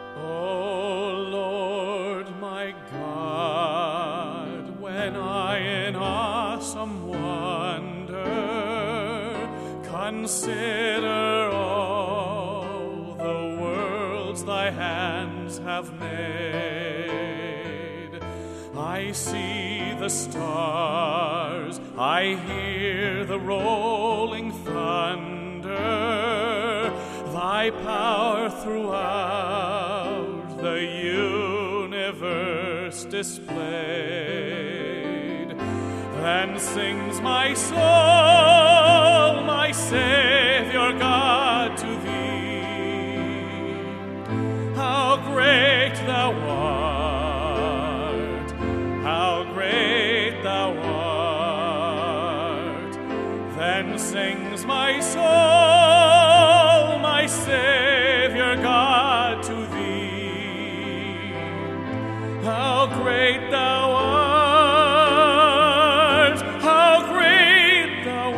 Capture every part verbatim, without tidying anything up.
O Lord my God, when I in awesome wonder consider all the worlds thy hands have made, I see the stars, I hear the rolling thunder, thy power throughout the universe displayed. Then sings my soul, my Savior God, to thee. How great thou art, how great thou art. Then sings my soul, my Savior God, to thee. How great thou art, how great thou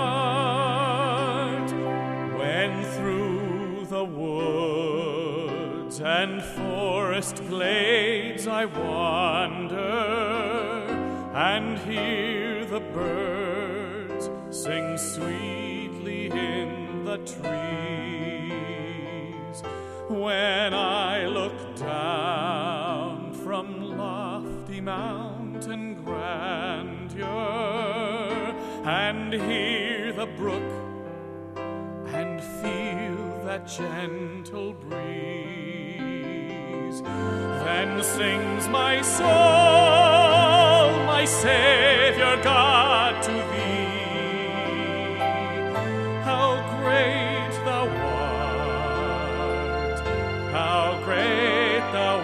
art. When through the woods and forest glades I wander and hear the birds sing sweetly in the trees, when I look down from lofty mountain grandeur and hear the brook and feel that gentle breeze, then sings my soul, my Savior God, to thee. How great thou art, how great thou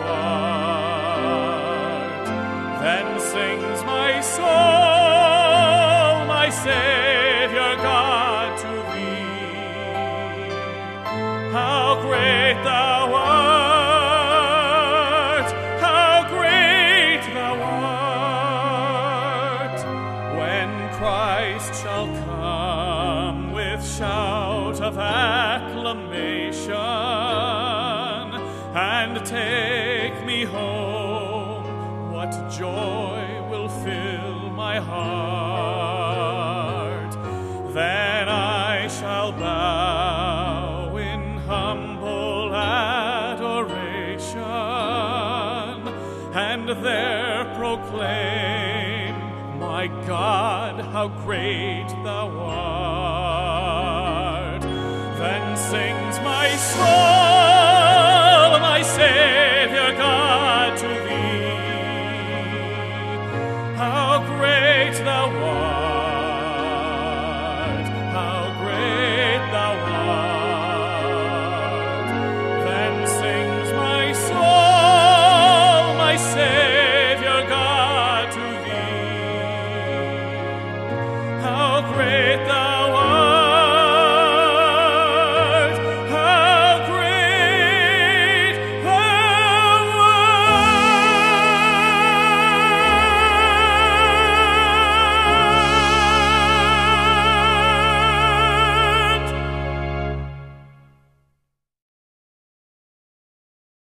art. Then sings my soul, my Savior God, to thee. How great thou art, how great thou art. When Christ shall come with shout of acclamation and take me home, what joy will fill my heart. Then I shall bow in humble adoration and there proclaim, my God, how great thou art. Then sings my soul,